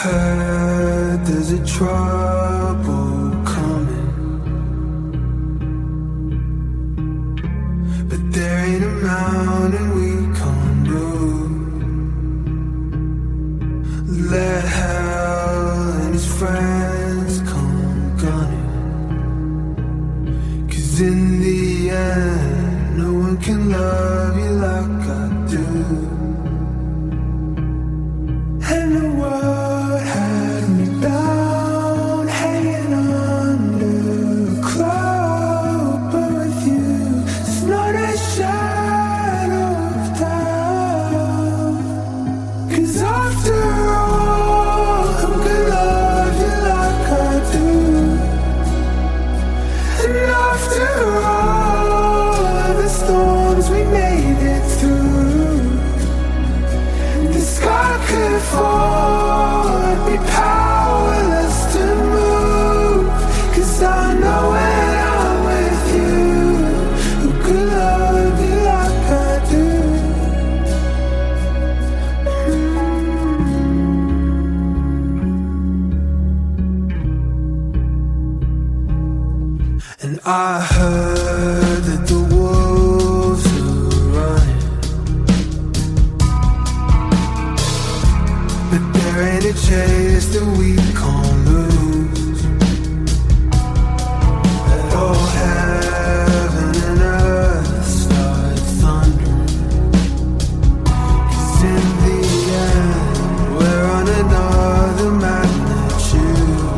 heard there's a trouble coming, but there ain't a mountain we can't move. Let hell and his friends come gunning, 'cause in the end no one can love you like I do. And the world had me bound, hanging under a cloud, but with you there's not a shadow of doubt. 'Cause after all, who could love you like I do? And after all the storms we made it through, the sky could fall, I'd be powerless to move. 'Cause I know when I'm with you, who could love you like I do? And I heard that the wolves are running, but there ain't a chase that we can't lose. That all heaven and earth start thundering, 'cause in the end we're on another magnitude.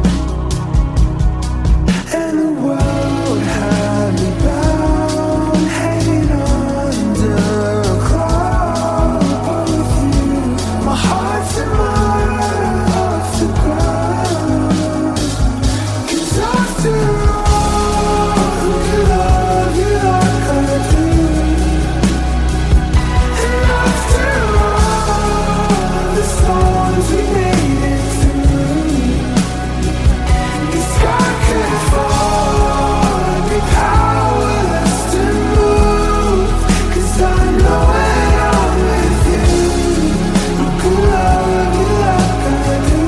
And the world had me bound, hanging under a cloud, but with you my heart's a mile off the ground. 'Cause after all, who can love you like I do? And after all the storms we made it through, the sky could fall, I'd be powerless to move. 'Cause I know when I'm with you, who can love you like I do?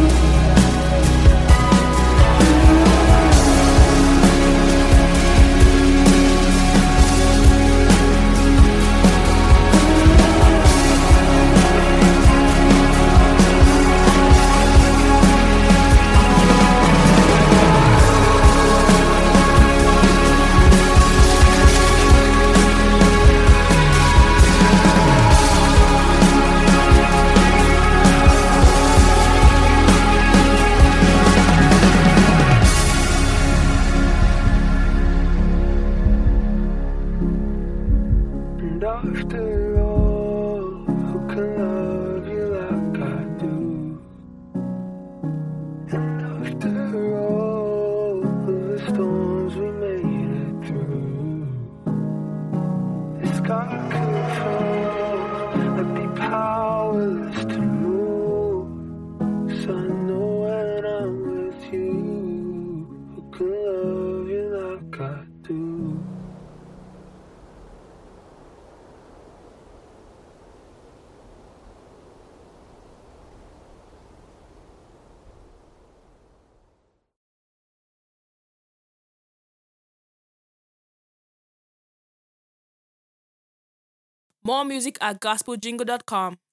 And after all, who can love you like I do? And after all the storms we made it through, the sky could fall, I'd be powerless to move. 'Cause I know when I'm with you, who can love you like I do? More music at gospeljingle.com.